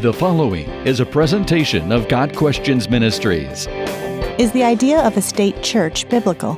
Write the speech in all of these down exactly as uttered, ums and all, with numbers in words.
The following is a presentation of God Questions Ministries. Is the idea of a state church biblical?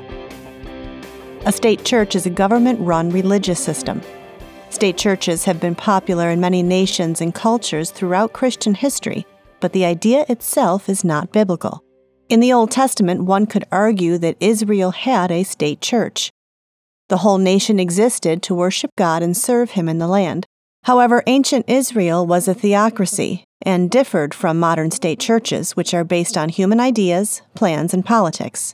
A state church is a government-run religious system. State churches have been popular in many nations and cultures throughout Christian history, but the idea itself is not biblical. In the Old Testament, one could argue that Israel had a state church. The whole nation existed to worship God and serve Him in the land. However, ancient Israel was a theocracy and differed from modern state churches, which are based on human ideas, plans, and politics.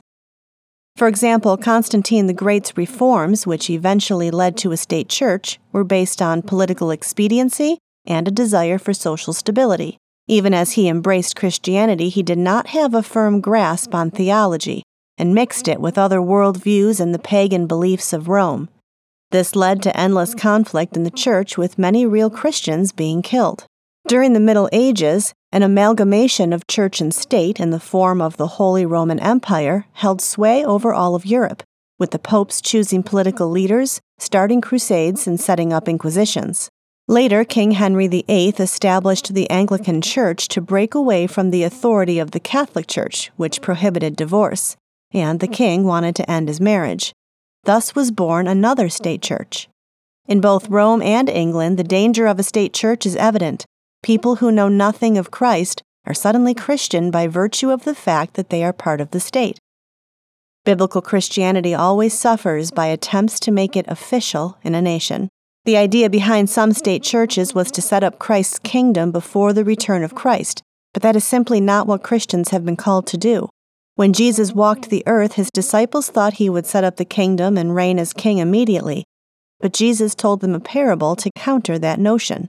For example, Constantine the Great's reforms, which eventually led to a state church, were based on political expediency and a desire for social stability. Even as he embraced Christianity, he did not have a firm grasp on theology and mixed it with other worldviews and the pagan beliefs of Rome. This led to endless conflict in the church, with many real Christians being killed. During the Middle Ages, an amalgamation of church and state in the form of the Holy Roman Empire held sway over all of Europe, with the popes choosing political leaders, starting crusades, and setting up inquisitions. Later, King Henry the Eighth established the Anglican Church to break away from the authority of the Catholic Church, which prohibited divorce, and the king wanted to end his marriage. Thus was born another state church. In both Rome and England, the danger of a state church is evident. People who know nothing of Christ are suddenly Christian by virtue of the fact that they are part of the state. Biblical Christianity always suffers by attempts to make it official in a nation. The idea behind some state churches was to set up Christ's kingdom before the return of Christ, but that is simply not what Christians have been called to do. When Jesus walked the earth, his disciples thought he would set up the kingdom and reign as king immediately, but Jesus told them a parable to counter that notion.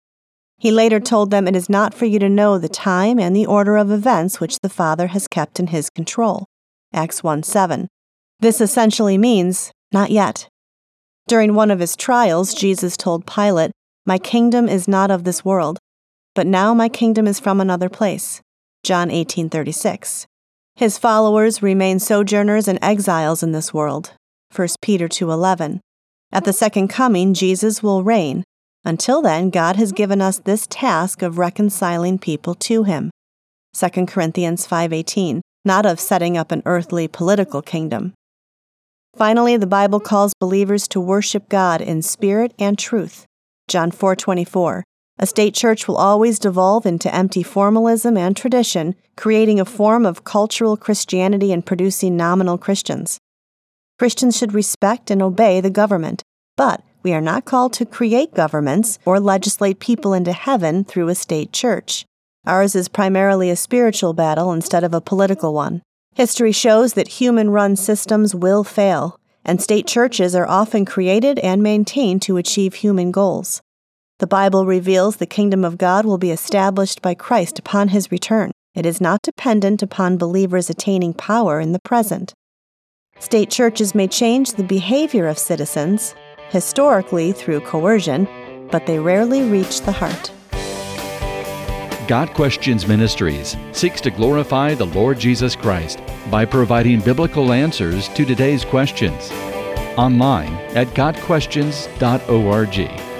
He later told them, "It is not for you to know the time and the order of events which the Father has kept in his control." Acts one seven. This essentially means, not yet. During one of his trials, Jesus told Pilate, "My kingdom is not of this world, but now my kingdom is from another place." John eighteen thirty-six. His followers remain sojourners and exiles in this world. First Peter two eleven. At the second coming, Jesus will reign. Until then, God has given us this task of reconciling people to Him. Second Corinthians five eighteen, not of setting up an earthly political kingdom. Finally, the Bible calls believers to worship God in spirit and truth. John four twenty-four. A state church will always devolve into empty formalism and tradition, creating a form of cultural Christianity and producing nominal Christians. Christians should respect and obey the government, but we are not called to create governments or legislate people into heaven through a state church. Ours is primarily a spiritual battle instead of a political one. History shows that human-run systems will fail, and state churches are often created and maintained to achieve human goals. The Bible reveals the kingdom of God will be established by Christ upon His return. It is not dependent upon believers attaining power in the present. State churches may change the behavior of citizens, historically through coercion, but they rarely reach the heart. God Questions Ministries seeks to glorify the Lord Jesus Christ by providing biblical answers to today's questions. Online at god questions dot org.